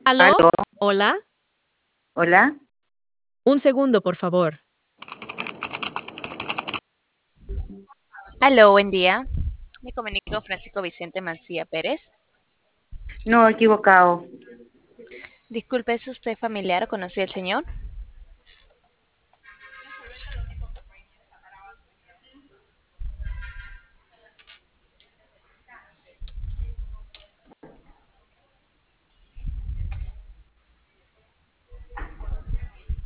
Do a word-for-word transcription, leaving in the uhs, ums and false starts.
¿Aló? Aló, ¿Hola? hola. Un segundo, por favor. Aló, buen día. Me comunico con Francisco Vicente Mancía Pérez. No, equivocado. Disculpe, ¿es usted familiar o conocido del señor?